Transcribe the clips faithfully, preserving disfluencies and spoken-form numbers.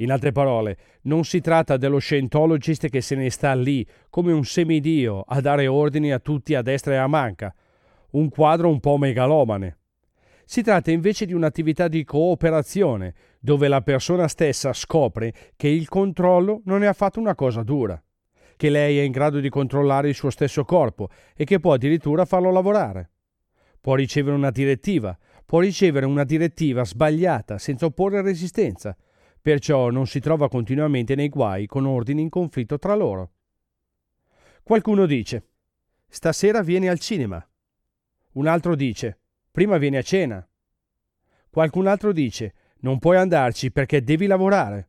In altre parole, non si tratta dello Scientologist che se ne sta lì come un semidio a dare ordini a tutti a destra e a manca, un quadro un po' megalomane. Si tratta invece di un'attività di cooperazione, dove la persona stessa scopre che il controllo non è affatto una cosa dura, che lei è in grado di controllare il suo stesso corpo e che può addirittura farlo lavorare. Può ricevere una direttiva, può ricevere una direttiva sbagliata senza opporre resistenza, perciò non si trova continuamente nei guai con ordini in conflitto tra loro. Qualcuno dice: stasera vieni al cinema. Un altro dice: prima vieni a cena. Qualcun altro dice: non puoi andarci perché devi lavorare.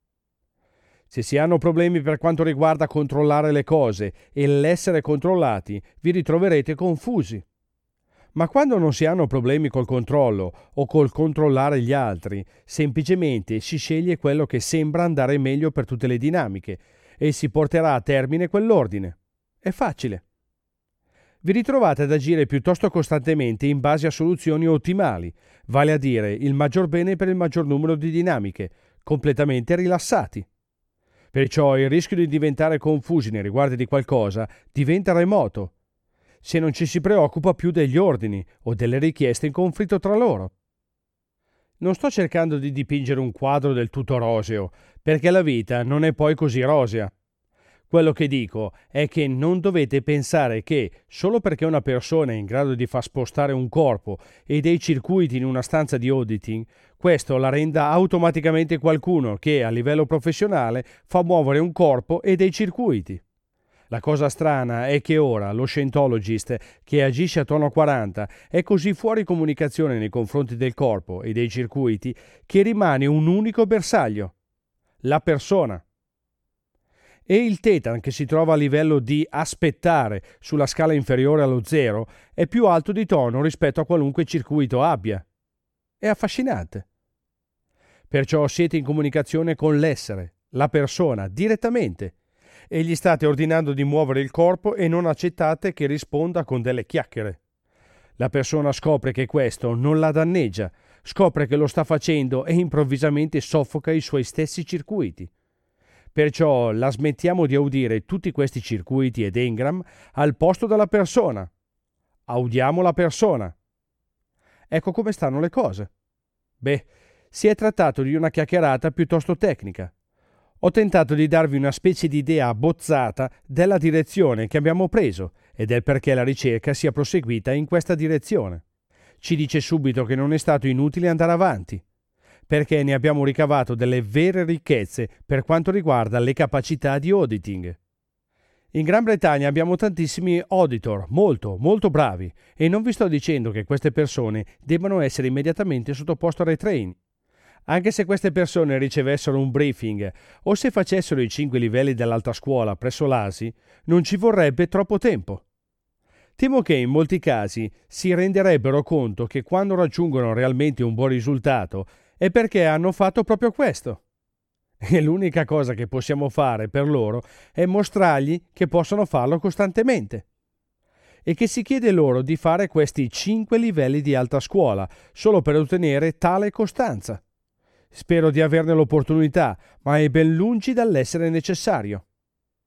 Se si hanno problemi per quanto riguarda controllare le cose e l'essere controllati, vi ritroverete confusi. Ma quando non si hanno problemi col controllo o col controllare gli altri, semplicemente si sceglie quello che sembra andare meglio per tutte le dinamiche e si porterà a termine quell'ordine. È facile. Vi ritrovate ad agire piuttosto costantemente in base a soluzioni ottimali, vale a dire il maggior bene per il maggior numero di dinamiche, completamente rilassati. Perciò il rischio di diventare confusi nei riguardi di qualcosa diventa remoto, se non ci si preoccupa più degli ordini o delle richieste in conflitto tra loro. Non sto cercando di dipingere un quadro del tutto roseo, perché la vita non è poi così rosea. Quello che dico è che non dovete pensare che, solo perché una persona è in grado di far spostare un corpo e dei circuiti in una stanza di auditing, questo la renda automaticamente qualcuno che, a livello professionale, fa muovere un corpo e dei circuiti. La cosa strana è che ora lo Scientologist, che agisce a tono quaranta, è così fuori comunicazione nei confronti del corpo e dei circuiti che rimane un unico bersaglio: la persona. E il Tetan, che si trova a livello di aspettare sulla scala inferiore allo zero, è più alto di tono rispetto a qualunque circuito abbia. È affascinante. Perciò siete in comunicazione con l'essere, la persona, direttamente, e gli state ordinando di muovere il corpo e non accettate che risponda con delle chiacchiere. La persona scopre che questo non la danneggia, scopre che lo sta facendo e improvvisamente soffoca i suoi stessi circuiti. Perciò la smettiamo di audire tutti questi circuiti ed engram al posto della persona. Audiamo la persona. Ecco come stanno le cose. Beh, si è trattato di una chiacchierata piuttosto tecnica. Ho tentato di darvi una specie di idea abbozzata della direzione che abbiamo preso e del perché la ricerca sia proseguita in questa direzione. Ci dice subito che non è stato inutile andare avanti, perché ne abbiamo ricavato delle vere ricchezze per quanto riguarda le capacità di auditing. In Gran Bretagna abbiamo tantissimi auditor, molto, molto bravi, e non vi sto dicendo che queste persone debbano essere immediatamente sottoposte a retraining. Anche se queste persone ricevessero un briefing o se facessero i cinque livelli dell'alta scuola presso l'A S I, non ci vorrebbe troppo tempo. Temo che in molti casi si renderebbero conto che quando raggiungono realmente un buon risultato è perché hanno fatto proprio questo. E l'unica cosa che possiamo fare per loro è mostrargli che possono farlo costantemente e che si chiede loro di fare questi cinque livelli di alta scuola solo per ottenere tale costanza. Spero di averne l'opportunità, ma è ben lungi dall'essere necessario.